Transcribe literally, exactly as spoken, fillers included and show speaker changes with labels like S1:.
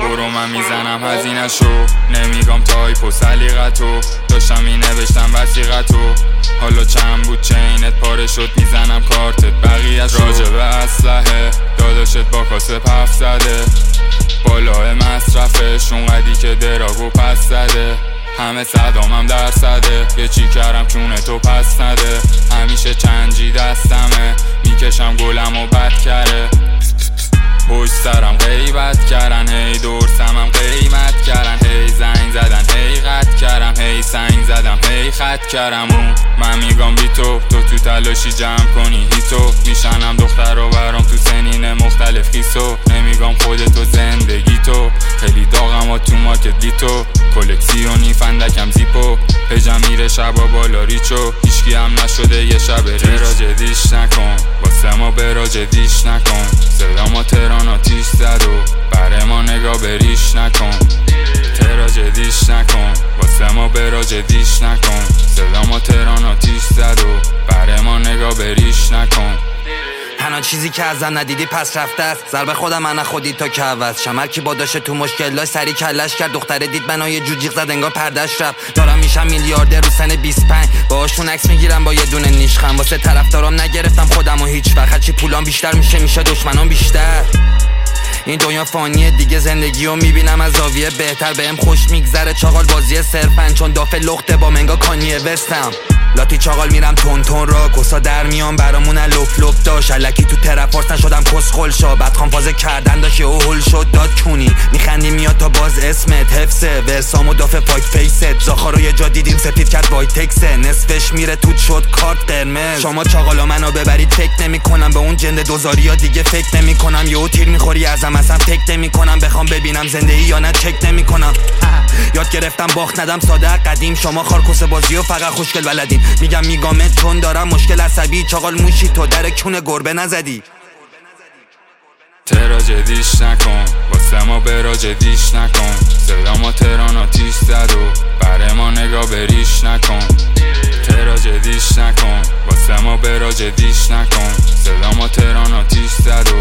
S1: برو من میزنم هزینه‌شو، نمیگم تایپ و سلیقتو، داشتم مینوشتم وثیقتو، حالا چند بود چینت پاره شد میزنم کارتت بقیه‌اش راجع به اسلحه، داداشت با کاسه پف زده، بالای مصرفش اونقدی که دراگو پس زده، همه صدامم در صده، یه چی کردم چونه تو پس نده، همیشه چنجی دستمه، میکشم گلم و بد کره، پشت سرم غیبت کردن، هی دور سمم قیمت کردن، هی زنگ زدن هی قد کردم، هی سنگ زدم هی خط کردم، اون من میگم بی تو تو تو تلاشی جمع کنی هیتو، میشنم دختر رو برام تو سنین مختلف خیسو، نمیگم خودتو زندگی تو، خیلی داغم و تو مارکت لیتو، کلکسیونی فندکم زیپو، پیجم میره شبا بالا ریچو، هیچکی هم نشده یه شب ریچ، ترا جدیش نکن واسه ما برا جدیش نکن، صدا ما تهران آتیش زد و بره ما نگاه بریش نکن، ترا جدیش نکن واسه ما برا جدیش نکن، صدا ما تهران آتیش زد و بره ما نگاه بریش نکن.
S2: تنها چیزی که ازم ندیدی پس رفته است، ضربه خودم من خودی تا که عوض شمر کی با داشته تو مشکلاش سری کلش کرد، دختره دید منو یه جوجیق زد انگار پردش رفت، دارم میشم میلیاردر رو سن بیست و پنج، باهاشون عکس میگیرم با یه دونه نیشخم، واسه طرفدارام نگرفتم خودمو هیچ وقت، هرچی پولام بیشتر میشه میشه دشمنام بیشتر، این دنیا فانیه دیگه زندگیو میبینم از زاویه بهتر، بهم خوش میگذره چاقال بازی صرفن، چون دافه لخته با منگا کانیه وستم، لاتی چاقال میرم تون تون را کسا در میان برامون لپ لپ داشت، الکی تو ترپورت نشدم کسخل شا، بعد خان فاز کردن داشت یه هول شد داد کونی، میخندی میاد تا باز اسمت حفظه، ورسامو دافه فاک فیست، زاخارو یه جا دیدیم سفید کرد وای تکسه، نصفش میره توت شد کارت قرمز، شما چاقالا منو ببرید فکر نمیکنم به اون جنده دوزاریا دیگه فکر نمیکنم، یهو تیر میخوری ازم اصلا فکر نمیکنم، بخوام ببینم زنده ای یا نه چک نمیکنم، یاد گرفتم باخت ندم ساده قدیم، شما خارکوس بازیو فقط خوشگل بلدین، میگم میگامت چون دارم مشکل عصبی، چاقال موشی تو در کونه گربه نزدی،
S1: ترا جدیش نکن واسه ما برا جدیش نکن، صدا ما تهران آتیش زد و بره ما نگاه بریش نکن، ترا جدیش نکن واسه ما برا جدیش نکن، صدا ما تهران آتیش زد و